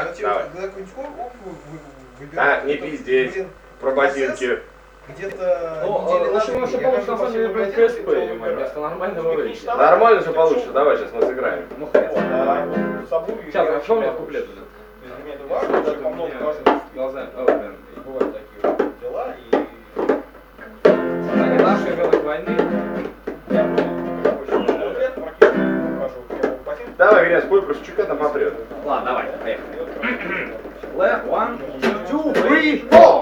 Давай. А, не пиздеть. Про ботинки. Где-то Лучше получше, на самом деле, блин, КСП, вместо нормального рейча. Нормально же получше, давай сейчас мы сыграем. Ну хрен. Сейчас, а что у меня куплет будет? Глаза. бывают такие дела, и Нашей белой войны. Давай, Грязь, спой про Шевчука, там попрет. Ладно, давай, поехали. One, two, three, four.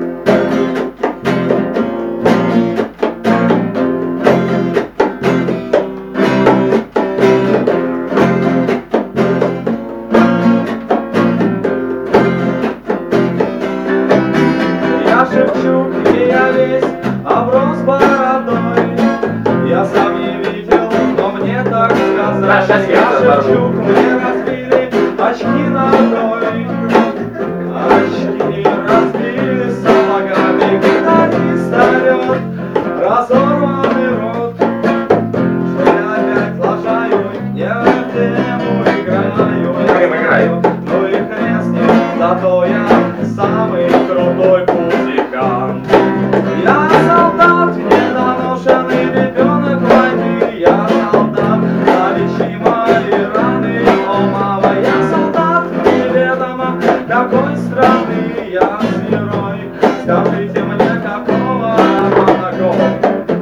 Я Шевчук, и я весь оброс бородой. Я сам не видел, но мне так сказали. Я Шевчук, мне разбили очки ногой. Очки разбили сапогами, гитарист орёт, разорванный рот. Что я опять лажаю, не в тему играю. Ну и хрен с ним, зато я самый крутой музыкант. Я солдат, недоношенный ребенок войны. Я солдат, залечи мои раны, о мама. Я солдат, неведомо какой страны. Я герой, скажите мне, какого моногола.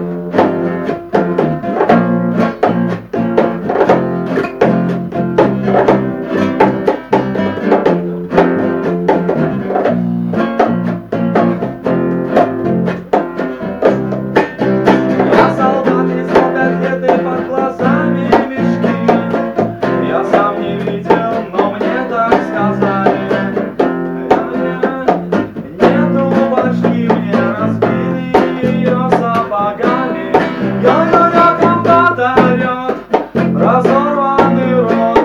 Разорванный рот,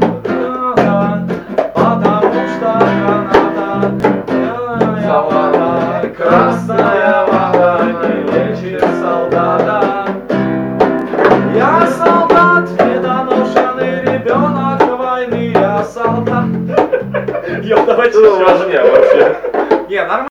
потому что граната, красная вода не лечит солдата. Я солдат, недоношенный ребенок войны. Я солдат. Ёп, давайте еще. Вообще. Не, нормально.